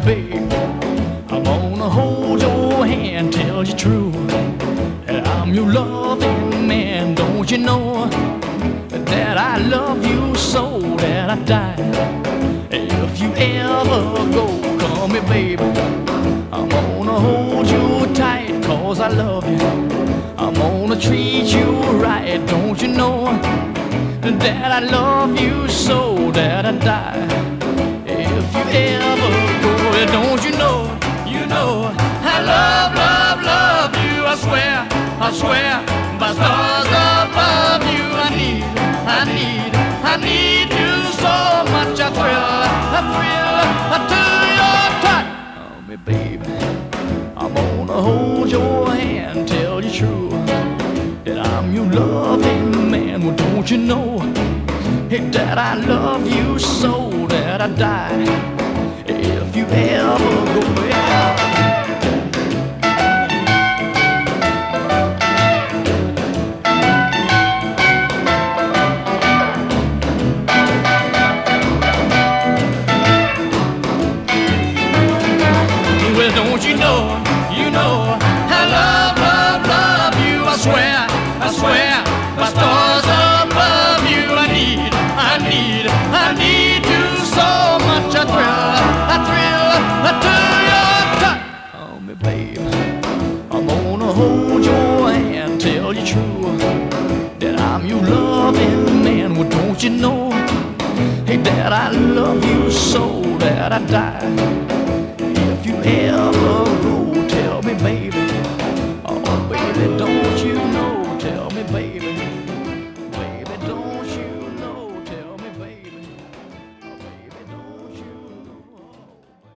babe. I'm gonna hold your hand, tell you true that I'm your loving man. Don't you know that I love you so that I die? If you ever go, call me baby. I'm gonna hold you tight, cause I love you. I'm gonna treat you right. Don't you know that I love you so that I die? If you ever go, don't you know, I love you. I swear, by stars above you, I need you so much. I thrill to your touch. Oh, me baby, I'm gonna hold your hand, tell you true that I'm your loving man. Well, don't you know that I love you so that I die? If you ever go, well, don't you know, I love you. I swear, by stars above you, I need you so much. I thrill to your touch. Oh, me babe, I'm gonna hold your hand, tell you true that I'm your loving man. Well, don't you know that I love you so that I die? If you ever go, tell me baby. Oh baby, don't you know, tell me baby.